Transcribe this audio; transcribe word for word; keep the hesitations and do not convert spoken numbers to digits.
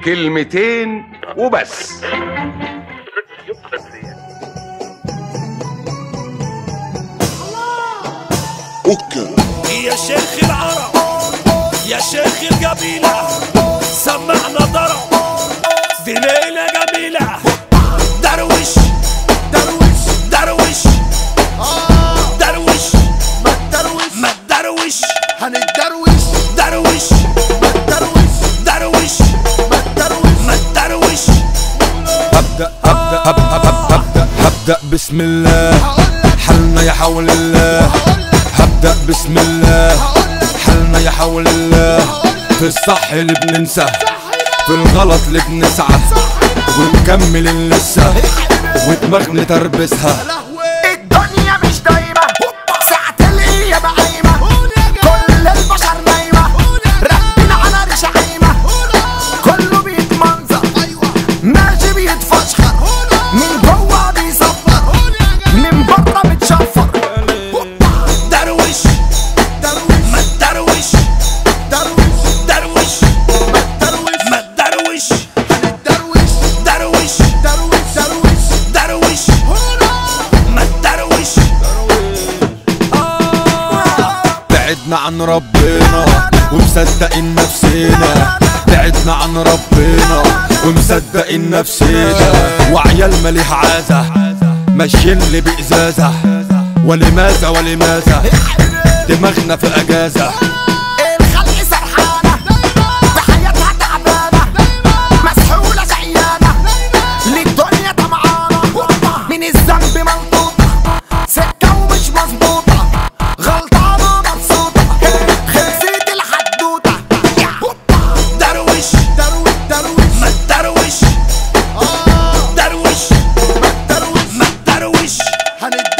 كلمتين وبس. اوكا يا شيخ العرب يا شيخ القبيلة سمعنا ضرب دي ليلة جميلة. دروش دروش دروش دروش ما تدروش ما تدروش هنتدروش دروش ما تدروش دروش ما تدروش ما تدروش. هبدأ هبدأ هبدأ هبدأ هبدأ بسم الله حلنا يا حول الله. هبدأ بسم الله حلنا يا حول الله. في الصح اللي بننسى في الغلط اللي بنسعى ونكمل لسه ودماغنا تربسها. الدنيا مش دايمة ساعة الإيابة قايمة كل البشر نايمة راكبين على ريش عايمة كله بيتمنظر ماشي بيتفشخر من جوا بيصفر من بره بتشفر. دروش دروش ما تدروش دروش دروش ما تدروش ما تدروش هنتدروش دروش دروش دروش دروش ما تدروش. بعدنا عن ربنا ومصدقين نفسنا. بعدنا عن ربنا ومصدقين نفسنا. وعيال مليح عازة ماشيين اللي بإزازة ولماذا ولماذا دماغنا في أجازة. الخلق سرحانة بحياتها تعبانة مسحولة شقيانة للدنيا طمعانة من الذنب ملطوطة سكة ومش مظبوطة غلطانة مبسوطة خلصت الحدوتة. دروش دروش دروش ما تدروش اه دروش ما تدروش ما تدروش هنتدروش